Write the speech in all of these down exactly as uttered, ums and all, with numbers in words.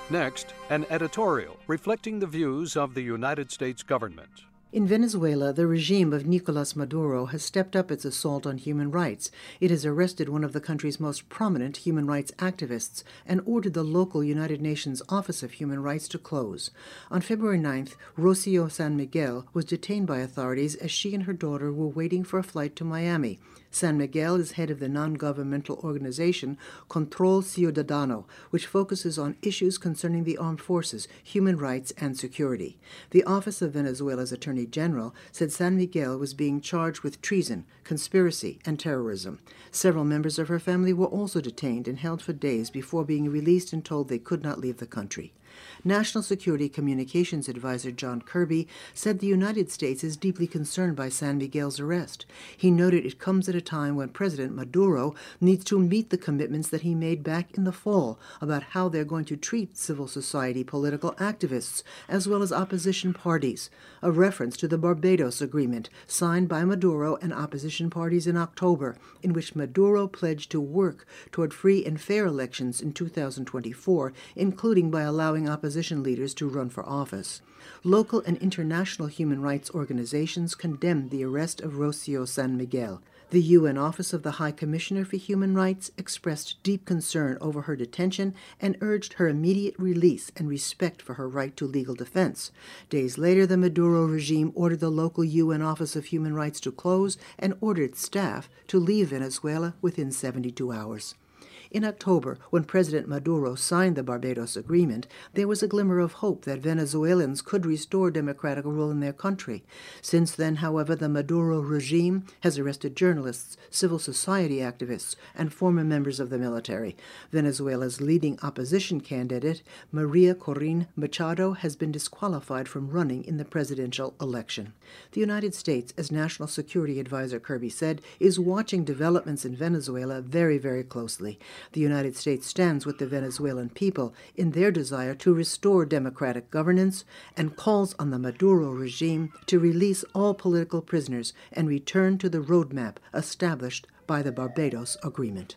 Next, an editorial reflecting the views of the United States government. In Venezuela, the regime of Nicolas Maduro has stepped up its assault on human rights. It has arrested one of the country's most prominent human rights activists and ordered the local United Nations Office of Human Rights to close. On February ninth, Rocio San Miguel was detained by authorities as she and her daughter were waiting for a flight to Miami. San Miguel is head of the non-governmental organization Control Ciudadano, which focuses on issues concerning the armed forces, human rights, and security. The Office of Venezuela's Attorney General said San Miguel was being charged with treason, conspiracy, and terrorism. Several members of her family were also detained and held for days before being released and told they could not leave the country. National Security Communications Advisor John Kirby said the United States is deeply concerned by San Miguel's arrest. He noted it comes at a time when President Maduro needs to meet the commitments that he made back in the fall about how they're going to treat civil society political activists as well as opposition parties, a reference to the Barbados Agreement signed by Maduro and opposition parties in October, in which Maduro pledged to work toward free and fair elections in two thousand twenty-four, including by allowing opposition leaders to run for office. Local and international human rights organizations condemned the arrest of Rocio San Miguel. The U N Office of the High Commissioner for Human Rights expressed deep concern over her detention and urged her immediate release and respect for her right to legal defense. Days later, the Maduro regime ordered the local U N Office of Human Rights to close and ordered staff to leave Venezuela within seventy-two hours. In October, when President Maduro signed the Barbados Agreement, there was a glimmer of hope that Venezuelans could restore democratic rule in their country. Since then, however, the Maduro regime has arrested journalists, civil society activists, and former members of the military. Venezuela's leading opposition candidate, Maria Corina Machado, has been disqualified from running in the presidential election. The United States, as National Security Advisor Kirby said, is watching developments in Venezuela very, very closely. The United States stands with the Venezuelan people in their desire to restore democratic governance and calls on the Maduro regime to release all political prisoners and return to the roadmap established by the Barbados Agreement.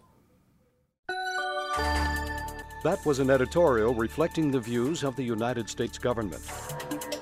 That was an editorial reflecting the views of the United States government.